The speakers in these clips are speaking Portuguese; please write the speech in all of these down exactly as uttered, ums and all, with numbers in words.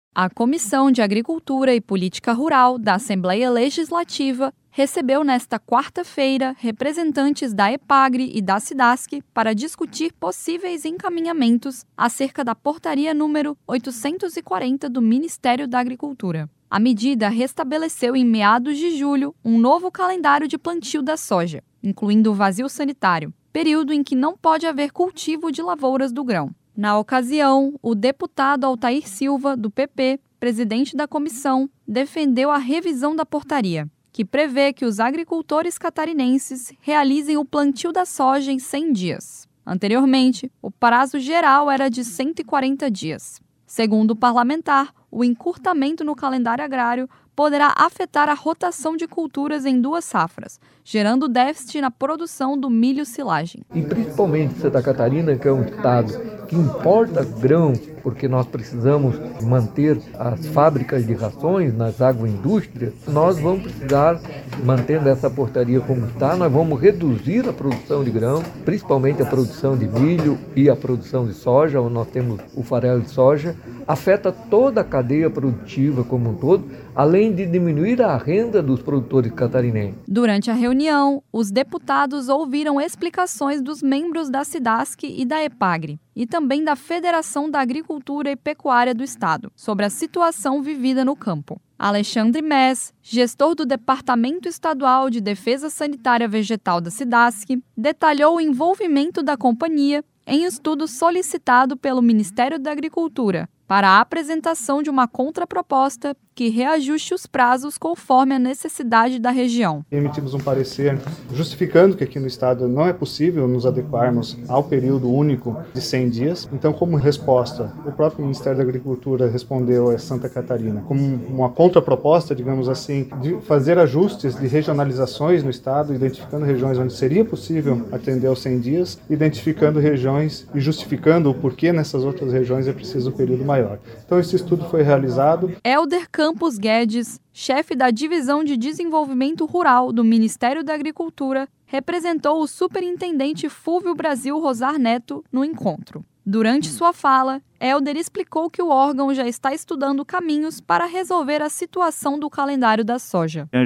A Comissão de Agricultura e Política Rural da Assembleia Legislativa recebeu nesta quarta-feira representantes da EPAGRE e da SIDASC para discutir possíveis encaminhamentos acerca da portaria número oitocentos e quarenta do Ministério da Agricultura. A medida restabeleceu em meados de julho um novo calendário de plantio da soja, incluindo o vazio sanitário, período em que não pode haver cultivo de lavouras do grão. Na ocasião, o deputado Altair Silva, do P P, presidente da comissão, defendeu a revisão da portaria, que prevê que os agricultores catarinenses realizem o plantio da soja em cem dias. Anteriormente, o prazo geral era de cento e quarenta dias. Segundo o parlamentar, o encurtamento no calendário agrário poderá afetar a rotação de culturas em duas safras, gerando déficit na produção do milho-silagem. E principalmente Santa Catarina, que é um estado que importa grão, porque nós precisamos manter as fábricas de rações nas agroindústrias, nós vamos precisar, mantendo essa portaria como está, nós vamos reduzir a produção de grão, principalmente a produção de milho e a produção de soja, onde nós temos o farelo de soja, afeta toda a cadeia produtiva como um todo, além de diminuir a renda dos produtores catarinenses. Durante a reunião, os deputados ouviram explicações dos membros da SIDASC e da EPAGRE, e também da Federação da Agricultura e Pecuária do Estado, sobre a situação vivida no campo. Alexandre Mess, gestor do Departamento Estadual de Defesa Sanitária Vegetal da SIDASC, detalhou o envolvimento da companhia em estudo solicitado pelo Ministério da Agricultura para a apresentação de uma contraproposta que reajuste os prazos conforme a necessidade da região. Emitimos um parecer justificando que aqui no estado não é possível nos adequarmos ao período único de cem dias. Então, como resposta, o próprio Ministério da Agricultura respondeu a Santa Catarina como uma contraproposta, digamos assim, de fazer ajustes de regionalizações no estado, identificando regiões onde seria possível atender aos cem dias, identificando regiões e justificando o porquê nessas outras regiões é preciso um período maior. Então, esse estudo foi realizado. Helder Campos Guedes, chefe da Divisão de Desenvolvimento Rural do Ministério da Agricultura, representou o superintendente Fúvio Brasil Rosar Neto no encontro. Durante sua fala, Helder explicou que o órgão já está estudando caminhos para resolver a situação do calendário da soja. A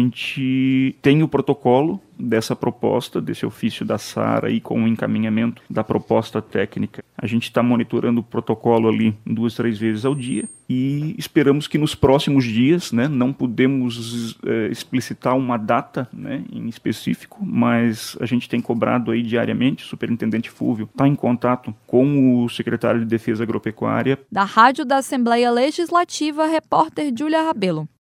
gente tem o protocolo dessa proposta, desse ofício da SARA e com o encaminhamento da proposta técnica. A gente está monitorando o protocolo ali duas, três vezes ao dia e esperamos que nos próximos dias, né, não podemos é, explicitar uma data, né, em específico, mas a gente tem cobrado aí diariamente, o superintendente Fúvio está em contato com o secretário de Defesa Agropecuária. Da Rádio da Assembleia Legislativa, repórter Júlia Rabelo.